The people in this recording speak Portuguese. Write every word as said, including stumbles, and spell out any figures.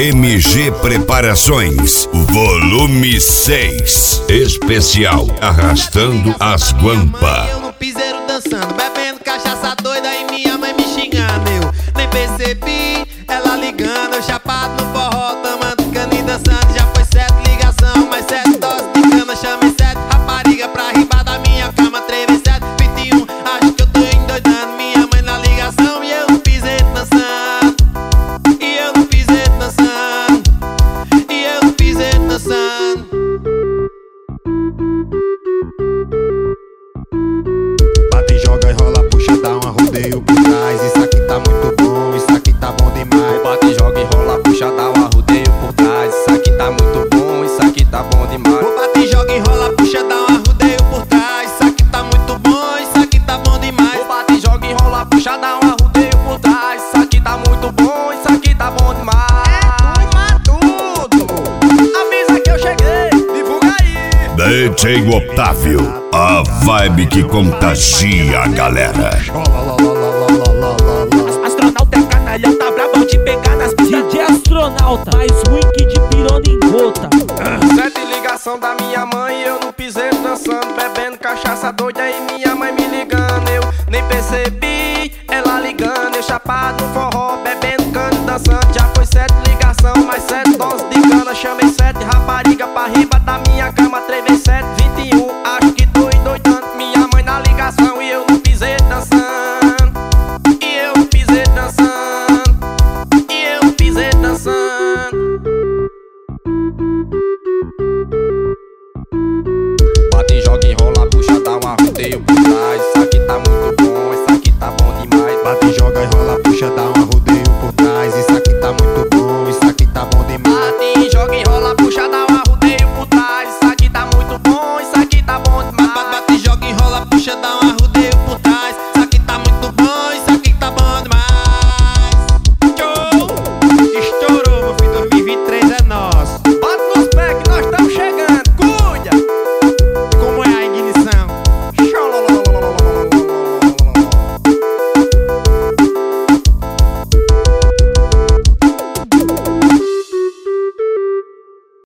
M G Preparações, volume seis. Especial Arrastando as Guampa. Eu no piseiro dançando, bebendo cachaça doida e minha mãe me xingando. Eu nem percebi ela ligando, eu chapado no forró, tomando cana e dançando. Já foi sete ligação, mais sete doses de cana. Chamei sete rapariga pra riba da minha cama. Três, sete, vinte e um, acho que eu tô endoidando. Minha mãe na ligação e eu no piseiro dançando. E eu no piseiro dançando. E eu no piseiro dançando. Bate, joga e rola, puxa, dá um arrodeio por trás. Isso aqui tá muito bom, isso aqui tá bom demais. Bate, joga e rola, puxa, dá um arrodeio por trás. Isso aqui tá muito bom, isso aqui tá bom demais. O bate, joga e rola, puxa, dá um arrodeio por trás. Isso aqui tá muito bom, isso aqui tá bom demais. O bate, joga e rola, puxa, dá um arrodeio por trás. Isso aqui tá muito bom, isso aqui tá bom demais. É tudo, avisa que eu cheguei, divulga aí. D J Otávio, a vibe que contagia a galera. Astronauta é canalhão, tá brabão de pegar nas pistas. D J Astronauta, mais ruim que de pirona em gota. Sete ligação da minha mãe, eu no piseiro dançando, bebendo cachaça doida e minha mãe me ligando. Eu nem percebi ela ligando, eu chapado no forró, bebendo cana e dançando. Já foi sete ligação, mais sete doses de cana. Chamei sete rapariga pra riba da minha cama. Três vezes sete, vinte e um, acho que tô endoidando. Minha mãe na ligação e eu no piseiro dançando. E eu no piseiro dançando. E eu no piseiro dançando. Bate, joga e rola, puxa, dá um arrodeio por trás. Isso aqui tá muito bom, isso aqui tá bom demais. Bate, joga e rola, puxa, dá um